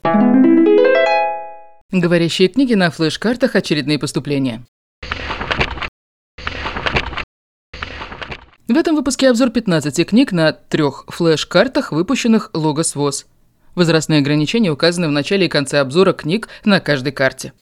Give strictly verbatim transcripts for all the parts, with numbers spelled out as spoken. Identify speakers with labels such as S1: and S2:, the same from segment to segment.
S1: Говорящие книги на флеш-картах. Очередные поступления. В этом выпуске обзор пятнадцати книг на трех флеш-картах, выпущенных Logos ВОЗ. Возрастные ограничения указаны в начале и конце обзора книг на каждой карте.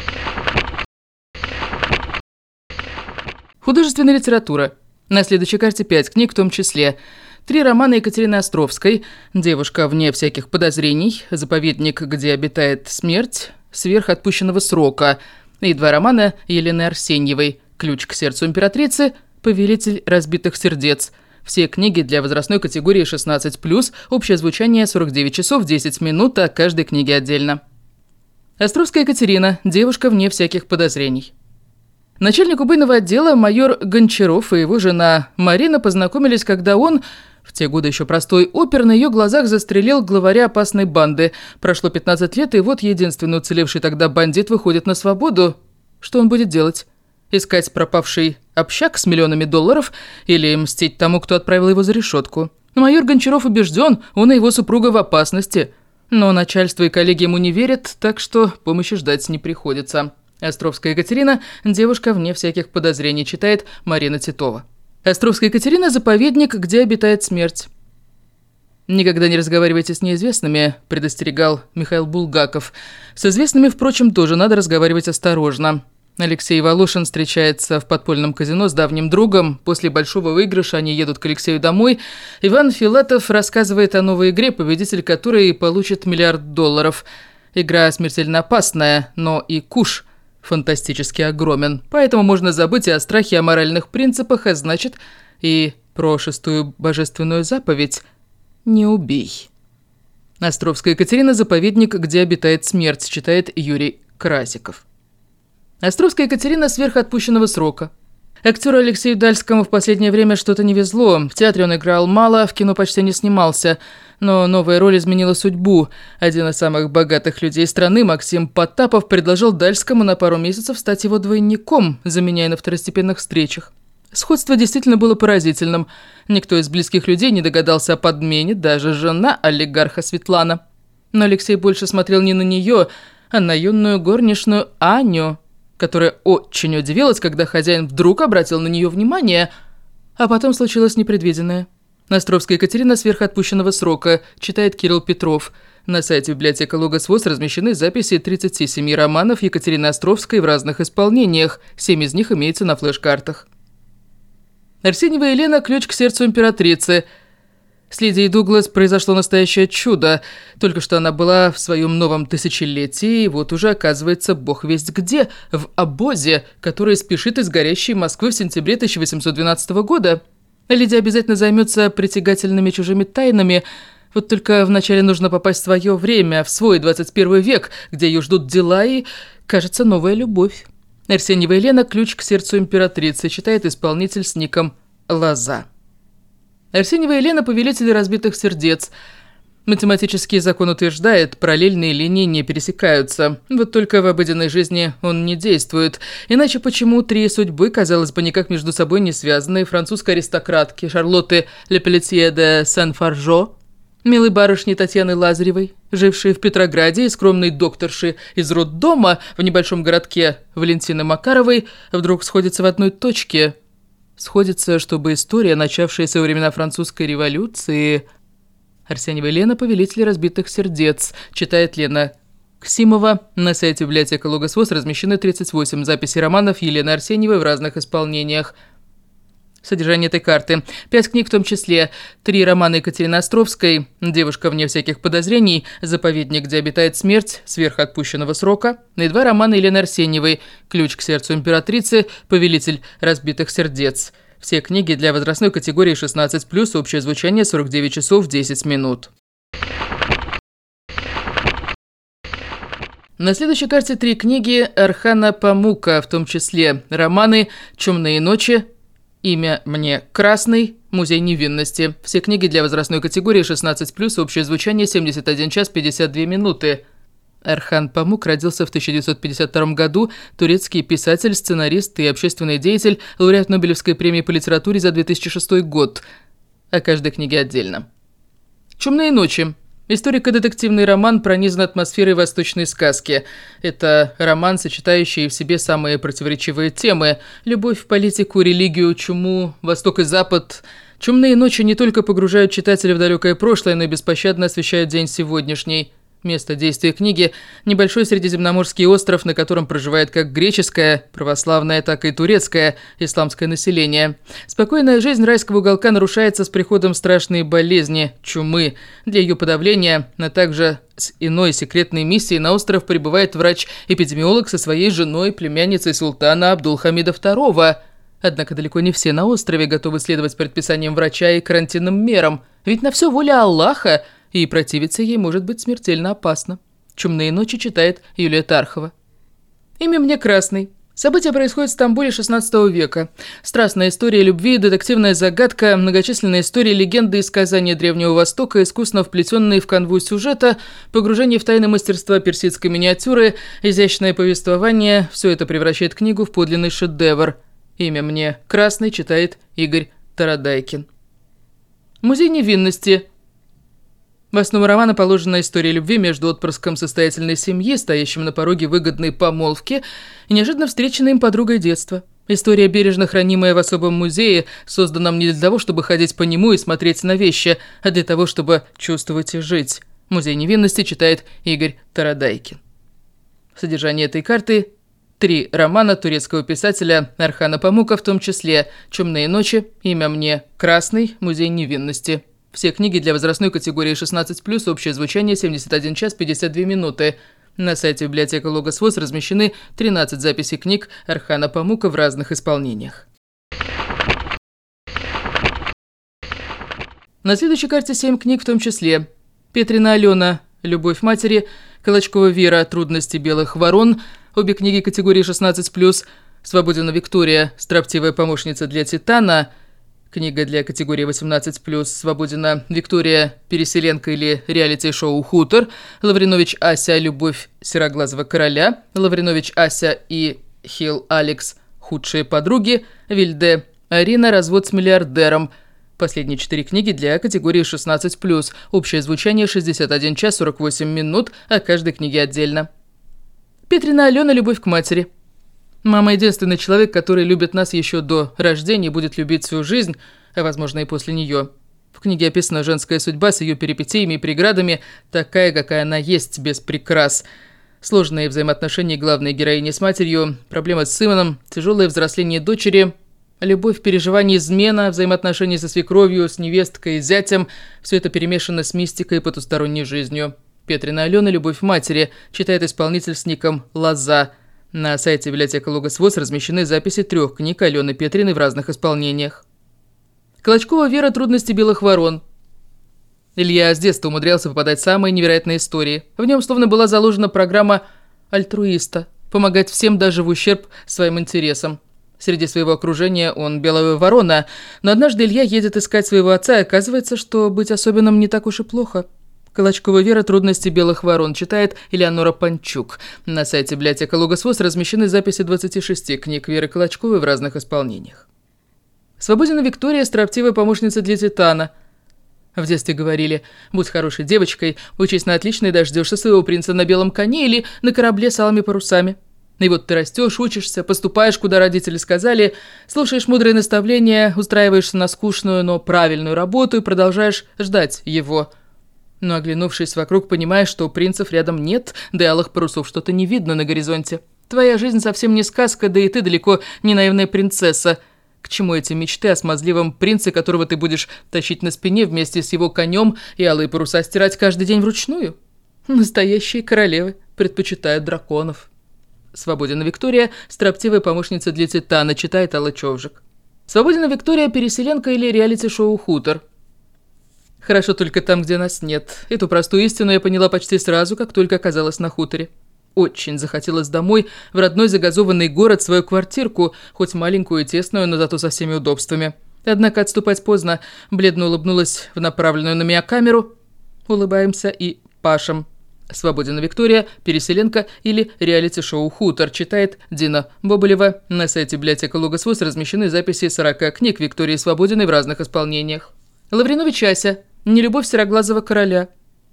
S1: Художественная литература. На следующей карте пять книг, в том числе три романа Екатерины Островской: «Девушка вне всяких подозрений», «Заповедник, где обитает смерть», «Сверх отпущенного срока» и два романа Елены Арсеньевой: «Ключ к сердцу императрицы», «Повелитель разбитых сердец». Все книги для возрастной категории шестнадцать плюс, общее звучание сорок девять часов десять минут, а каждой книге отдельно. Островская Екатерина, «Девушка вне всяких подозрений». Начальник убойного отдела майор Гончаров и его жена Марина познакомились, когда он, в те годы еще простой опер, на ее глазах застрелил главаря опасной банды. Прошло пятнадцать лет, и вот единственный уцелевший тогда бандит выходит на свободу. Что он будет делать? Искать пропавший общак с миллионами долларов или мстить тому, кто отправил его за решетку? Майор Гончаров убежден, он и его супруга в опасности. Но начальство и коллеги ему не верят, так что помощи ждать не приходится. Островская Екатерина, «Девушка вне всяких подозрений», читает Марина Титова. Островская Екатерина, «Заповедник, где обитает смерть». «Никогда не разговаривайте с неизвестными», – предостерегал Михаил Булгаков. С известными, впрочем, тоже надо разговаривать осторожно. Алексей Волошин встречается в подпольном казино с давним другом. После большого выигрыша они едут к Алексею домой. Иван Филатов рассказывает о новой игре, победитель которой получит миллиард долларов. Игра смертельно опасная, но и куш фантастически огромен. Поэтому можно забыть и о страхе, и о моральных принципах, а значит, и про шестую божественную заповедь «Не убей». Островская Екатерина, «Заповедник, где обитает смерть», читает Юрий Красиков. Островская Екатерина, «Сверх отпущенного срока». Актеру Алексею Дальскому в последнее время что-то не везло. В театре он играл мало, в кино почти не снимался. Но новая роль изменила судьбу. Один из самых богатых людей страны, Максим Потапов, предложил Дальскому на пару месяцев стать его двойником, заменяя на второстепенных встречах. Сходство действительно было поразительным. Никто из близких людей не догадался о подмене, даже жена олигарха Светлана. Но Алексей больше смотрел не на нее, а на юную горничную Аню, которая очень удивилась, когда хозяин вдруг обратил на нее внимание, а потом случилось непредвиденное. Островская Екатерина, «Сверх отпущенного срока», читает Кирилл Петров. На сайте библиотеки Logos ВОЗ размещены записи тридцати семи романов Екатерины Островской в разных исполнениях, семь из них имеются на флеш-картах. Арсеньева Елена, «Ключ к сердцу императрицы». С Лидией Дуглас произошло настоящее чудо. Только что она была в своем новом тысячелетии, и вот уже оказывается бог весть где, в обозе, который спешит из горящей Москвы в сентябре тысяча восемьсот двенадцатого года. Лидия обязательно займется притягательными чужими тайнами, вот только вначале нужно попасть в свое время, в свой двадцать первый век, где ее ждут дела и, кажется, новая любовь. Арсеньева Елена, «Ключ к сердцу императрицы», читает исполнитель с ником Лоза. Арсеньева Елена, «Повелитель разбитых сердец». Математический закон утверждает, параллельные линии не пересекаются. Вот только в обыденной жизни он не действует. Иначе почему три судьбы, казалось бы, никак между собой не связанные, французской аристократки Шарлотты Лепелетье де Сен-Фаржо, милой барышни Татьяны Лазаревой, жившей в Петрограде, и скромной докторши из роддома в небольшом городке Валентины Макаровой, вдруг сходятся в одной точке? Сходится, чтобы история, начавшаяся во времена французской революции... Арсеньева Елена, «Повелитель разбитых сердец», читает Лена Ксимова. На сайте библиотеки Logos ВОЗ размещены тридцать восемь записей романов Елены Арсеньевой в разных исполнениях. Содержание этой карты. Пять книг, в том числе три романа Екатерины Островской: «Девушка вне всяких подозрений», «Заповедник, где обитает смерть», «Сверх отпущенного срока», и два романа Елены Арсеньевой: «Ключ к сердцу императрицы», «Повелитель разбитых сердец». Все книги для возрастной категории шестнадцать плюс, общее звучание сорок девять часов десять минут. На следующей карте три книги Орхана Памука, в том числе романы «Чумные ночи», «Имя мне Красный», «Музей невинности». Все книги для возрастной категории шестнадцать плюс, общее звучание семьдесят один час пятьдесят две минуты. Орхан Памук родился в тысяча девятьсот пятьдесят втором году, турецкий писатель, сценарист и общественный деятель, лауреат Нобелевской премии по литературе за две тысячи шестой год. О каждой книге отдельно. «Чумные ночи». Историко-детективный роман пронизан атмосферой восточной сказки. Это роман, сочетающий в себе самые противоречивые темы: любовь, политику, религию, чуму, Восток и Запад. «Чумные ночи» не только погружают читателя в далекое прошлое, но и беспощадно освещают день сегодняшний. Место действия книги – небольшой средиземноморский остров, на котором проживает как греческое, православное, так и турецкое, исламское население. Спокойная жизнь райского уголка нарушается с приходом страшной болезни – чумы. Для ее подавления, а также с иной секретной миссией на остров прибывает врач-эпидемиолог со своей женой, племянницей султана Абдулхамида второго. Однако далеко не все на острове готовы следовать предписаниям врача и карантинным мерам, ведь на все воля Аллаха, и противиться ей может быть смертельно опасно. «Чумные ночи» читает Юлия Тархова. Имя мне Красный. События происходят в Стамбуле шестнадцатого века. Страстная история любви, детективная загадка, многочисленные истории, легенды и сказания Древнего Востока, искусно вплетенные в канву сюжета, погружение в тайны мастерства персидской миниатюры, изящное повествование – все это превращает книгу в подлинный шедевр. Имя мне Красный читает Игорь Тарадайкин. Музей невинности. В основу романа положена история любви между отпрыском состоятельной семьи, стоящим на пороге выгодной помолвки, и неожиданно встреченной им подругой детства. История, бережно хранимая в особом музее, созданном не для того, чтобы ходить по нему и смотреть на вещи, а для того, чтобы чувствовать и жить. «Музей невинности» читает Игорь Тарадайкин. Содержание этой карты – три романа турецкого писателя Орхана Памука, в том числе «Чумные ночи», «Имя мне Красный», «Музей невинности». Все книги для возрастной категории шестнадцать плюс, общее звучание семьдесят один час пятьдесят две минуты. На сайте библиотека Логос ВОС размещены тринадцать записей книг Орхана Памука в разных исполнениях. На следующей карте семь книг, в том числе Петрина Алена «Любовь матери», Колочкова Вера «Трудности белых ворон», обе книги категории шестнадцать плюс, Свободина Виктория «Строптивая помощница для Титана», книга для категории восемнадцать плюс, Свободина Виктория «Переселенка» или реалити-шоу «Хутор», Лавринович Ася «Любовь сероглазого короля», Лавринович Ася и Хилл Алекс «Худшие подруги», Вильде Арина «Развод с миллиардером». Последние четыре книги для категории шестнадцать плюс, общее звучание шестьдесят один час сорок восемь минут, а каждой книге отдельно. Петрина Алена «Любовь к матери». Мама – единственный человек, который любит нас еще до рождения и будет любить всю жизнь, а, возможно, и после нее. В книге описана женская судьба с ее перипетиями и преградами, такая, какая она есть, без прикрас. Сложные взаимоотношения главной героини с матерью, проблемы с сыном, тяжелое взросление дочери, любовь, переживания, измена, взаимоотношения со свекровью, с невесткой и зятем – все это перемешано с мистикой и потусторонней жизнью. Петрина Алена «Любовь матери» читает исполнитель с ником «Лоза». На сайте библиотека Логос ВОС размещены записи трех книг Алены Петриной в разных исполнениях. Колочкова Вера «Трудности белых ворон». Илья с детства умудрялся попадать в самые невероятные истории. В нем словно была заложена программа альтруиста – помогать всем даже в ущерб своим интересам. Среди своего окружения он белая ворона, но однажды Илья едет искать своего отца, и оказывается, что быть особенным не так уж и плохо. Колочкова Вера «Трудности белых ворон» читает Элеонора Панчук. На сайте библиотека Логос ВОС размещены записи двадцати шести книг Веры Колочковой в разных исполнениях. Свободина Виктория «Строптивая помощница для Титана». В детстве говорили: будь хорошей девочкой, учись на отлично и дождешься своего принца на белом коне или на корабле с алыми парусами. И вот ты растешь, учишься, поступаешь, куда родители сказали, слушаешь мудрые наставления, устраиваешься на скучную, но правильную работу и продолжаешь ждать его. Но, оглянувшись вокруг, понимаешь, что принцев рядом нет, да и алых парусов что-то не видно на горизонте. Твоя жизнь совсем не сказка, да и ты далеко не наивная принцесса. К чему эти мечты о смазливом принце, которого ты будешь тащить на спине вместе с его конем и алые паруса стирать каждый день вручную? Настоящие королевы предпочитают драконов. Свободина Виктория «Строптивая помощница для Титана» читает Алла Човжик. Свободина Виктория «Переселенка» или реалити-шоу «Хутор». Хорошо только там, где нас нет. Эту простую истину я поняла почти сразу, как только оказалась на хуторе. Очень захотелось домой, в родной загазованный город, свою квартирку, хоть маленькую и тесную, но зато со всеми удобствами. Однако отступать поздно. Бледно улыбнулась в направленную на меня камеру. Улыбаемся и пашем. Свободина Виктория «Переселенка» или реалити-шоу «Хутор» читает Дина Боболева. На сайте библиотека Логос ВОС размещены записи сорока книг Виктории Свободиной в разных исполнениях. Лавринович Ася «Нелюбовь сероглазого короля».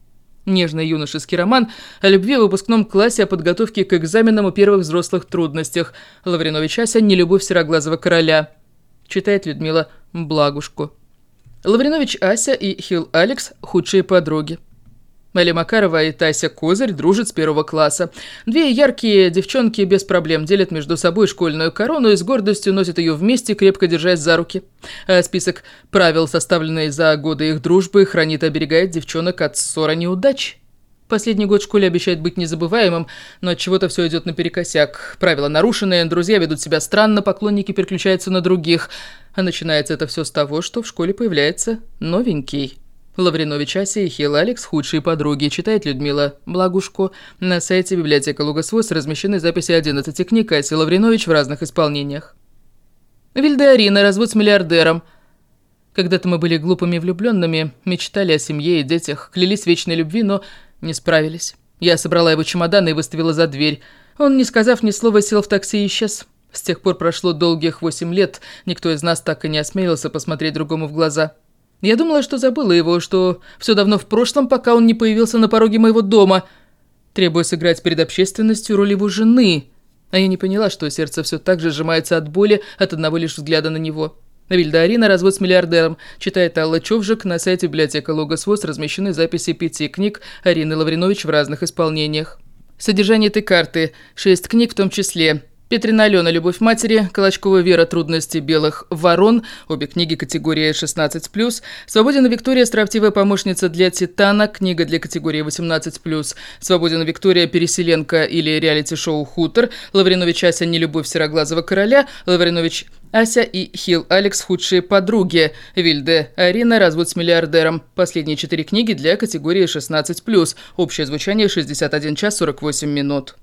S1: Нежный юношеский роман о любви в выпускном классе, о подготовке к экзаменам и первых взрослых трудностях. Лавринович Ася «Нелюбовь сероглазого короля». Читает Людмила Благушко. Лавринович Ася и Хилл Алекс – худшие подруги. Аля Макарова и Тася Козырь дружат с первого класса. Две яркие девчонки без проблем делят между собой школьную корону и с гордостью носят ее вместе, крепко держась за руки. А список правил, составленный за годы их дружбы, хранит и оберегает девчонок от ссор и неудач. Последний год в школе обещает быть незабываемым, но от чего-то все идет наперекосяк. Правила нарушены, друзья ведут себя странно, поклонники переключаются на других. А начинается это все с того, что в школе появляется новенький. Лавринович Ася и Хилл Алекс – худшие подруги, читает Людмила Благушко. На сайте библиотека Лугосвоз размещены записи одиннадцати книг Аси Лавринович в разных исполнениях. Вильда и Арина. Развод с миллиардером. Когда-то мы были глупыми влюбленными, мечтали о семье и детях, клялись вечной любви, но не справились. Я собрала его чемодан и выставила за дверь. Он, не сказав ни слова, сел в такси и исчез. С тех пор прошло долгих восемь лет, никто из нас так и не осмелился посмотреть другому в глаза. Я думала, что забыла его, что все давно в прошлом, пока он не появился на пороге моего дома, требуя сыграть перед общественностью роль его жены. А я не поняла, что сердце все так же сжимается от боли от одного лишь взгляда на него. Вильда Арина. Развод с миллиардером. Читает Алла Човжик. На сайте библиотека Лугосвоз размещены записи пяти книг Арины Лавринович в разных исполнениях. Содержание этой карты. Шесть книг в том числе. Петрина Алена «Любовь матери», Колочкова Вера «Трудности белых ворон», обе книги категории шестнадцать плюс, Свободина Виктория «Строптивая помощница для Титана», книга для категории восемнадцать плюс, Свободина Виктория «Переселенка» или реалити-шоу «Хутор», Лавринович Ася «Нелюбовь сероглазого короля», Лавринович Ася и Хилл Алекс «Худшие подруги», Вильда Арина «Развод с миллиардером». Последние четыре книги для категории шестнадцать плюс, общее звучание шестьдесят один час сорок восемь минут.